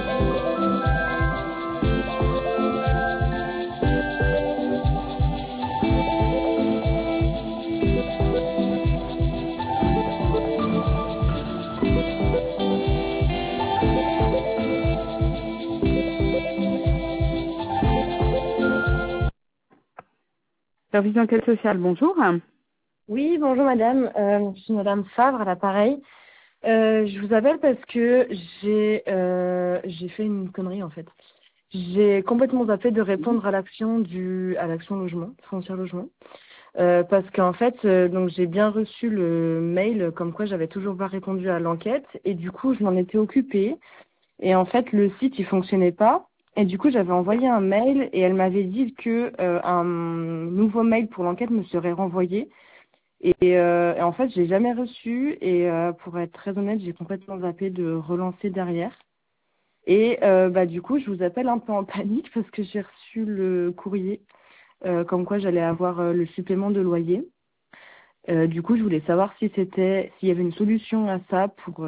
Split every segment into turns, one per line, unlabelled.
Service d'enquête sociale, bonjour.
Oui, bonjour madame. Je suis madame Favre à l'appareil. Je vous appelle parce que j'ai fait une connerie en fait. J'ai complètement zappé de répondre à l'action logement, foncière logement. Parce qu'en fait, donc j'ai bien reçu le mail comme quoi j'avais toujours pas répondu à l'enquête et du coup je m'en étais occupée et en fait le site il fonctionnait pas. Et du coup, j'avais envoyé un mail et elle m'avait dit que un nouveau mail pour l'enquête me serait renvoyé. Et en fait, j'ai jamais reçu. Et pour être très honnête, j'ai complètement zappé de relancer derrière. Et du coup, je vous appelle un peu en panique parce que j'ai reçu le courrier comme quoi j'allais avoir le supplément de loyer. Du coup, je voulais savoir s'il y avait une solution à ça pour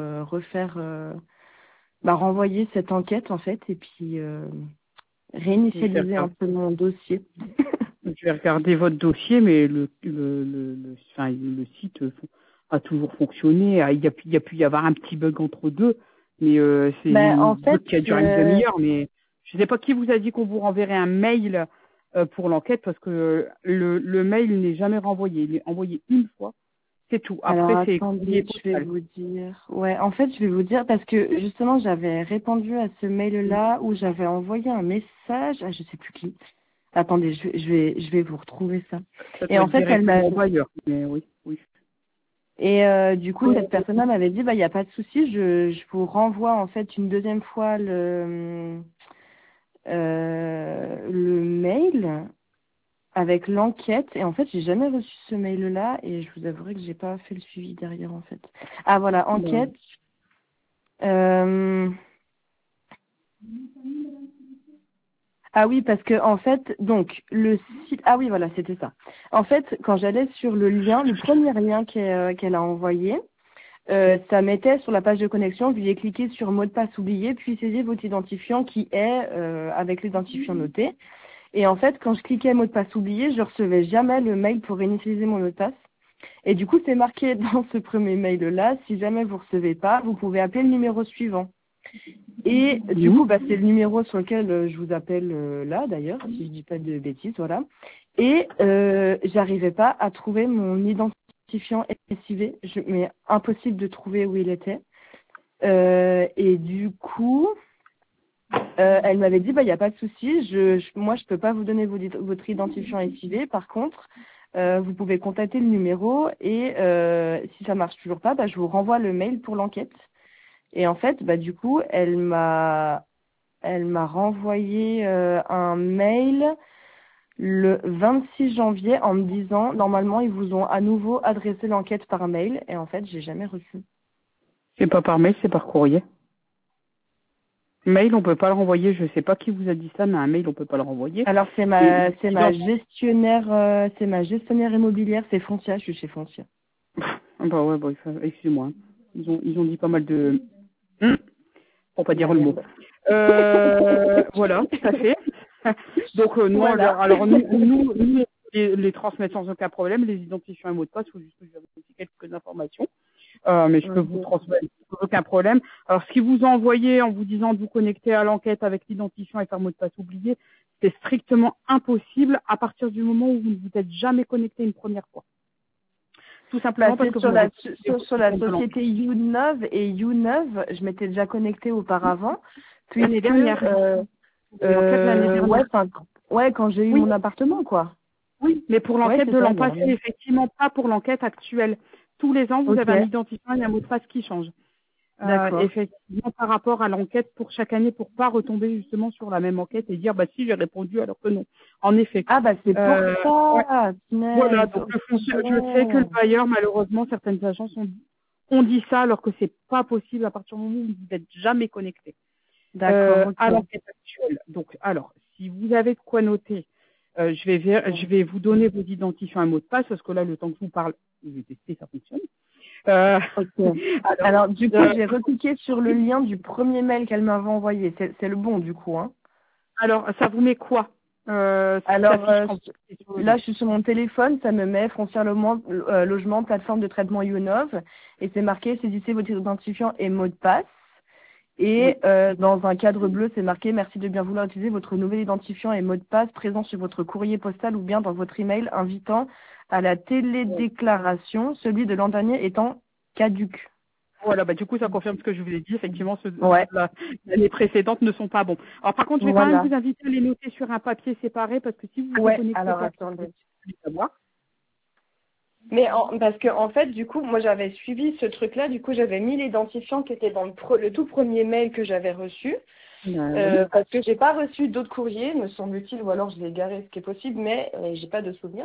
renvoyer cette enquête en fait et puis réinitialiser un peu mon dossier.
Je vais regarder votre dossier, mais le site a toujours fonctionné. Il y a pu y avoir un petit bug entre deux, mais c'est
En
un
fait,
bug qui a duré une demi-heure. Mais je ne sais pas qui vous a dit qu'on vous renverrait un mail pour l'enquête, parce que le mail n'est jamais renvoyé. Il est envoyé une fois, c'est tout. Après,
alors
c'est
attendez, je vais vous dire. Ouais, en fait, je vais vous dire parce que justement, j'avais répondu à ce mail-là où j'avais envoyé un message à je sais plus qui. Attendez, je vais vous retrouver ça.
Ça
Et
doit
en
être
fait, elle m'a.
directement ailleurs. Mais oui, oui.
Et du coup, cette personne-là m'avait dit, il n'y a pas de souci, je vous renvoie en fait une deuxième fois le mail avec l'enquête. Et en fait, j'ai jamais reçu ce mail-là et je vous avouerai que j'ai pas fait le suivi derrière en fait. Ah voilà, enquête. Ah oui, parce que en fait, donc le site. Ah oui, voilà, c'était ça. En fait, quand j'allais sur le lien, le premier lien qu'elle a envoyé, ça mettait sur la page de connexion, veuillez cliquer sur mot de passe oublié, puis saisir votre identifiant qui est avec l'identifiant noté. Et en fait, quand je cliquais mot de passe oublié, je recevais jamais le mail pour réinitialiser mon mot de passe. Et du coup, c'est marqué dans ce premier mail-là, si jamais vous recevez pas, vous pouvez appeler le numéro suivant. Et du coup, c'est le numéro sur lequel je vous appelle là, d'ailleurs, si je dis pas de bêtises, voilà. Et j'arrivais pas à trouver mon identifiant SIV, mais impossible de trouver où il était. Et du coup, elle m'avait dit, il n'y a pas de souci, moi, je peux pas vous donner votre identifiant SIV. Par contre, vous pouvez contacter le numéro et si ça marche toujours pas, je vous renvoie le mail pour l'enquête. Et en fait, du coup, elle m'a renvoyé un mail le 26 janvier en me disant, normalement, ils vous ont à nouveau adressé l'enquête par mail. Et en fait, j'ai jamais reçu.
C'est pas par mail, c'est par courrier. Mail, on peut pas le renvoyer. Je sais pas qui vous a dit ça, mais un mail, on peut pas le renvoyer.
Alors, c'est ma gestionnaire immobilière, c'est Foncia, je suis chez Foncia.
Excusez-moi. Ils ont dit pas mal de... pour pas dire le mot. Voilà, tout à fait. Donc,
Voilà.
nous les transmettre sans aucun problème, les identifiants et mots de passe, il faut juste que je vérifie quelques informations. Mais je peux vous transmettre sans aucun problème. Alors, ce qu'ils vous ont envoyé en vous disant de vous connecter à l'enquête avec l'identifiant et faire mot de passe oublié, c'est strictement impossible à partir du moment où vous ne vous êtes jamais connecté une première fois. Tout simplement parce que
sur la société U9 et U9, je m'étais déjà connectée auparavant.
L'année dernière.
Quand j'ai eu mon appartement, quoi.
Oui, mais pour l'enquête de l'an passé, effectivement, pas pour l'enquête actuelle. Tous les ans, vous avez un identifiant et un mot de passe qui change. Effectivement, par rapport à l'enquête pour chaque année, pour pas retomber justement sur la même enquête et dire, si, j'ai répondu alors que non. En effet.
Ah, c'est pour ça.
Ouais. Voilà, donc je sais que le bailleur, malheureusement, certaines agences ont dit ça alors que c'est pas possible à partir du moment où vous n'êtes jamais connecté. À l'enquête actuelle. Donc, alors, si vous avez de quoi noter, je vais vous donner vos identifiants et mots de passe parce que là, le temps que je vous parle, je vais tester, ça fonctionne.
Ok. Alors, du coup, j'ai recliqué sur le lien du premier mail qu'elle m'avait envoyé. C'est le bon, du coup, hein.
Alors, ça vous met quoi
Alors, là,
là,
je suis sur mon téléphone, ça me met foncière logement, plateforme de traitement Younov, et c'est marqué saisissez votre identifiant et mot de passe. Et dans un cadre bleu, c'est marqué merci de bien vouloir utiliser votre nouvel identifiant et mot de passe présent sur votre courrier postal ou bien dans votre email invitant à la télédéclaration, celui de l'an dernier étant caduc.
voilà, bah du coup, ça confirme ce que je vous ai dit. Effectivement, ceux
Ouais,
de l'année précédente ne sont pas bons. Alors, par contre, je vais quand même
voilà.
vous inviter à les noter sur un papier séparé parce que si vous vous
Ouais,
déconnectez
alors
pas,
attendez.
vous allez savoir.
Mais parce que en fait, du coup, moi j'avais suivi ce truc-là, du coup j'avais mis l'identifiant qui était dans le tout premier mail que j'avais reçu,
Oui.
parce que j'ai pas reçu d'autres courriers, me semble-t-il, ou alors je l'ai égaré, ce qui est possible, mais j'ai pas de souvenir.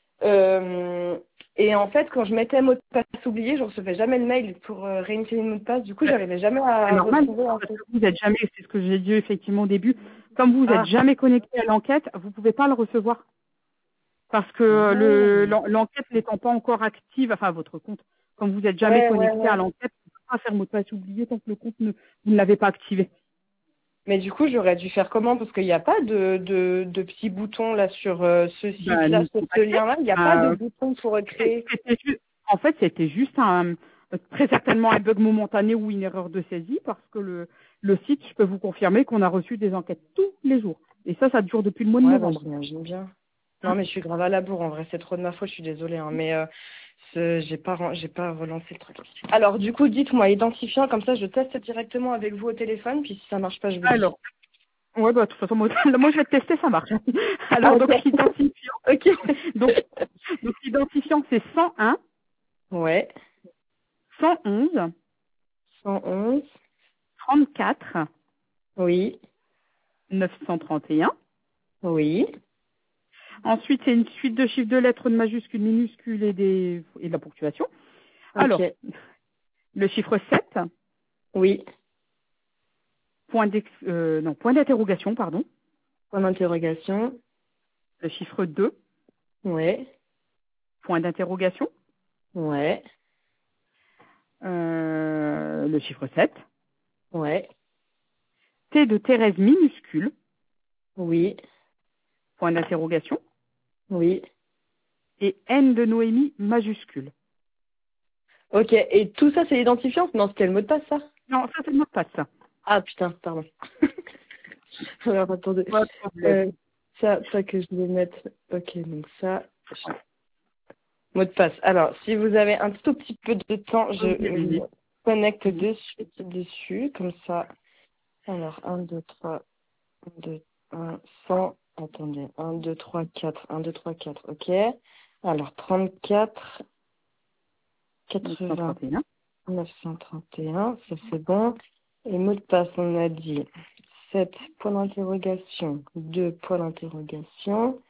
Et en fait, quand je mettais mot de passe oublié, je recevais jamais le mail pour réinitialiser le mot de passe, du coup j'arrivais jamais
C'est
à
normal,
retrouver un
parce
truc.
que vous êtes jamais, c'est ce que j'ai dit effectivement au début, comme vous n'êtes
Ah,
jamais connecté à l'enquête, vous pouvez pas le recevoir. Parce que
ouais,
l'enquête n'étant pas encore active, enfin votre compte, comme vous n'êtes jamais
ouais,
connecté à
ouais.
l'enquête, vous ne pouvez pas faire mot de passe oublié tant que le compte vous ne l'avez pas activé.
Mais du coup, j'aurais dû faire comment? Parce qu'il n'y a pas de petits boutons là sur ce
Ben,
site-là,
nous
sur ce
contacter.
lien-là. Il n'y a pas de bouton pour créer.
En fait, c'était juste très certainement un bug momentané ou une erreur de saisie parce que le site, je peux vous confirmer qu'on a reçu des enquêtes tous les jours. Et ça dure depuis le mois de
Ouais, bah,
novembre.
j'imagine bien. Non,
Hein.
mais je suis grave à la bourre. En vrai, c'est trop de ma faute. Je suis désolée, hein, mais j'ai pas relancé le truc. Alors, du coup, dites-moi, identifiant, comme ça, je teste directement avec vous au téléphone. Puis si ça marche pas, je vous dis.
Alors, ouais, bah, de toute façon, moi, moi, je vais te tester, ça marche.
Ah,
Alors,
ok.
donc, l'identifiant,
Ok.
donc, donc l'identifiant, c'est 101,
Ouais.
111,
111.
34,
Oui.
931.
Oui.
Ensuite, c'est une suite de chiffres de lettres, de majuscules, minuscules et de la ponctuation.
Ok.
Alors, le chiffre 7,
Oui.
point d'interrogation, pardon.
Point d'interrogation.
Le chiffre 2,
Ouais.
point d'interrogation.
Ouais.
Le chiffre 7,
Ouais.
T de Thérèse minuscule,
Oui.
point d'interrogation.
Oui.
Et N de Noémie majuscule.
Ok, et tout ça, c'est l'identifiant? Non, c'était le mot de passe, ça?
Non, ça c'est le mot de passe, ça.
Ah, putain, pardon. Alors, attendez.
Pas de problème.
Euh, ça que je vais mettre. Ok, donc ça. Mot de passe. Alors, si vous avez un tout petit peu de temps, je me connecte de suite dessus, comme ça. Alors, 1, 2, 3, 2, 1, 100. Attendez, 1, 2, 3, 4, 1, 2, 3, 4, ok. Alors, 34, 80.
931.
931, ça c'est bon. Et mot de passe, on a dit 7 points d'interrogation, 2 points d'interrogation,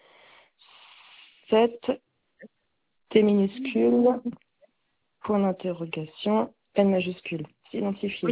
7 T minuscule, point d'interrogation, N majuscule. C'est identifié.
Oui,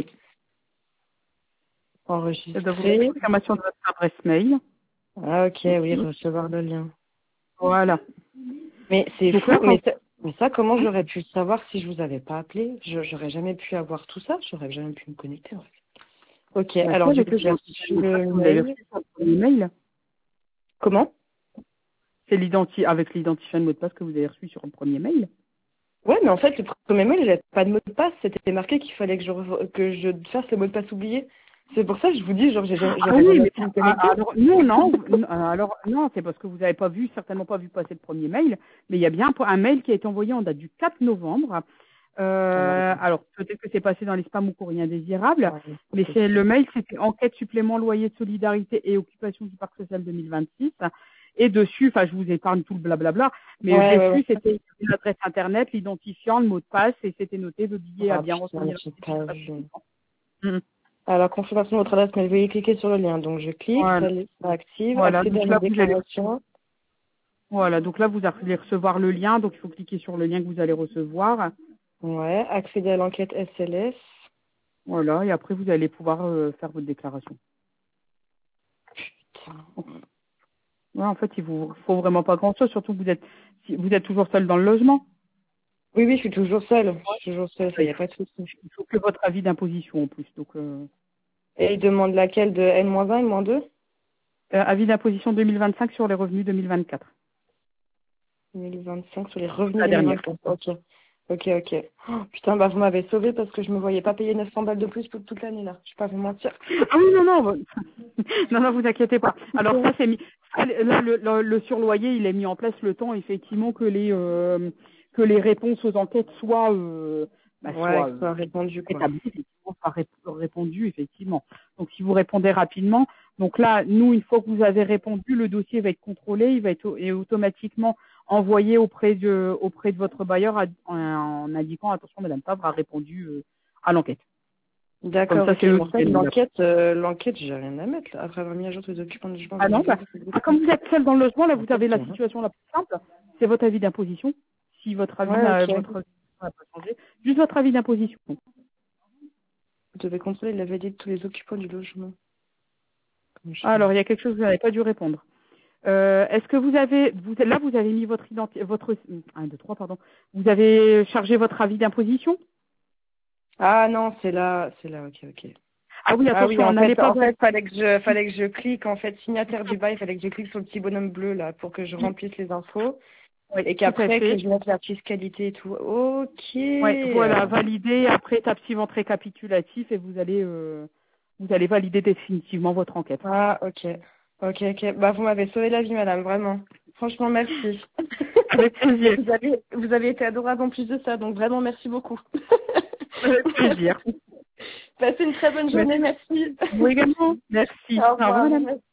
ça doit vous mettre
Enregistré.
confirmation de votre adresse mail.
Ah ok, oui,
Aussi.
recevoir le lien.
Voilà.
Mais c'est
Donc
fou,
là, quand...
mais ça, comment j'aurais pu le savoir si je vous avais pas appelé? J'aurais jamais pu avoir tout ça, j'aurais jamais pu me connecter en fait. Ok,
Bah, si,
alors du
avec
coup, j'ai reçu le
vous l'avez
mail.
reçu sur le premier mail.
Comment?
C'est avec l'identifiant de mot de passe que vous avez reçu sur le premier mail.
Ouais, mais en fait, le premier mail, il n'avait pas de mot de passe. C'était marqué qu'il fallait que que je fasse le mot de passe oublié. C'est pour ça que je vous dis, genre,
Ah
j'aurais
oui,
jamais
mais
pu me connecter.
alors non, non, alors non, c'est parce que vous n'avez pas vu, certainement pas vu passer le premier mail, mais il y a bien un mail qui a été envoyé en date du 4 novembre.
Alors,
Alors peut-être que c'est passé dans les spams ou courrier indésirable,
ouais, c'est
mais c'est le
possible.
mail, c'était enquête supplément loyer de solidarité et occupation du parc social 2026. Et dessus, enfin je vous épargne tout le blablabla, mais
Ouais, ouais, ouais.
dessus c'était l'adresse internet, l'identifiant, le mot de passe, et c'était noté le billet a
Ah
bien
putain,
renseigné la
j'ai pas
participation.
vu.
Mhm.
Alors, confirmation de votre adresse mail, veuillez cliquer sur le lien. Donc, je clique,
Voilà.
ça active,
Voilà,
accéder
donc
à ma
là vous allez
déclaration.
Voilà, donc là, vous allez recevoir le lien, donc il faut cliquer sur le lien que vous allez recevoir.
Ouais, accéder à l'enquête SLS.
Voilà, et après, vous allez pouvoir faire votre déclaration.
Putain.
Ouais, en fait, il vous faut vraiment pas grand-chose, surtout que vous êtes toujours seul dans le logement.
Oui, oui, je suis toujours seule. Je suis toujours seule, ça y a pas de souci.
Il faut que votre avis d'imposition en plus. Donc,
Et il demande laquelle de N-1, N-2?
avis d'imposition 2025 sur les revenus 2024.
2025 sur les revenus
La dernière.
2024. Ok. Ok, ok. Oh, putain, bah vous m'avez sauvée parce que je me voyais pas payer 900 balles de plus pour toute l'année là. Je vais pas vous mentir.
Ah oui, non, non, non, non, vous inquiétez pas. Alors ça, c'est mis. Là, le surloyer, il est mis en place le temps, effectivement, que les réponses aux enquêtes soient,
Ouais,
soient
que ça a répondu quoi.
établies, effectivement, soient répondues, effectivement. Donc, si vous répondez rapidement, donc là, nous, une fois que vous avez répondu, le dossier va être contrôlé, il va être et automatiquement envoyé auprès de votre bailleur en indiquant attention, Madame Fabre a répondu à l'enquête. Comme
D'accord,
ça,
ok.
c'est
Mais
eux
en
qui
fait,
viennent.
l'enquête, j'ai rien à mettre là. Après avoir mis à jour tous les occupants de logement
Ah non, comme vous êtes seul dans le logement, là, vous avez la
hein.
situation la plus simple. C'est votre avis d'imposition. Si votre avis
Ouais,
n'a
ok.
pas changé, juste votre avis d'imposition.
Vous devez contrôler la validité de tous les occupants du logement. Comment je fais?
Alors, il y a quelque chose que vous n'avez pas dû répondre. Est-ce que vous avez, là, vous avez mis votre identité, votre, 1, 2, 3, pardon. Vous avez chargé votre avis d'imposition?
Ah non, c'est là, ok, ok.
Ah oui,
Ah oui,
attention, n'allez pas
en
vous.
fait, fallait que je clique, en fait, signataire du bail, fallait que je clique sur le petit bonhomme bleu, là, pour que je remplisse les infos,
Oui,
et
tout à
qu'après, que
fait.
je mette la fiscalité et tout. Ok.
Ouais, voilà, valider. Après, étape suivante récapitulatif et vous allez valider définitivement votre enquête.
Ah, ok. Ok, ok. Bah, vous m'avez sauvé la vie, madame, vraiment. Franchement, merci.
Avec plaisir.
Vous avez été adorable en plus de ça, donc vraiment, merci beaucoup.
Avec plaisir.
Passez une très bonne journée, merci.
Vous également. Merci.
Au
Au revoir,
revoir.
madame.